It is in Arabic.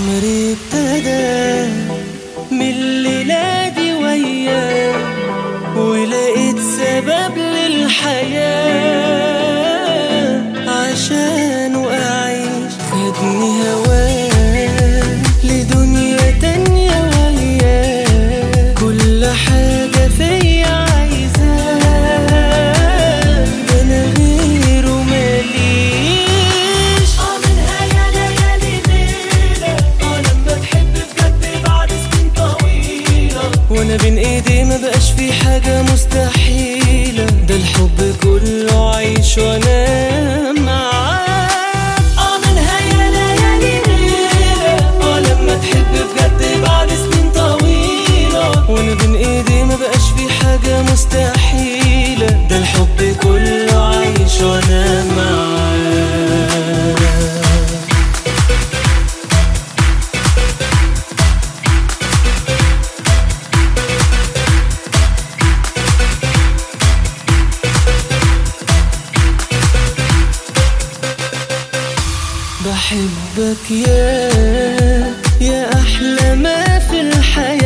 عمري ابتدى من الليلة دي وياك، ولقيت سبب للحياة عشان أعيش. خدني هواك لدنيا تانية وياك، كل حاجة فيا عايزاك، ده أنا غيره ماليش. منها يا ليالي ليلة، لما تحب بجد بعد سنين طويلة، وانا بين ايدي ما بقاش في حاجة مستحيلة، ده الحب كله عيش وانا معاك. منها يا ليالي ليلة، لما تحب بجد بعد سنين طويلة، وانا بين ايدي ما بقاش في حاجة مستحيلة، ده الحب كله عيش وانا معاك. بحبك يا أحلى ما في الحياة،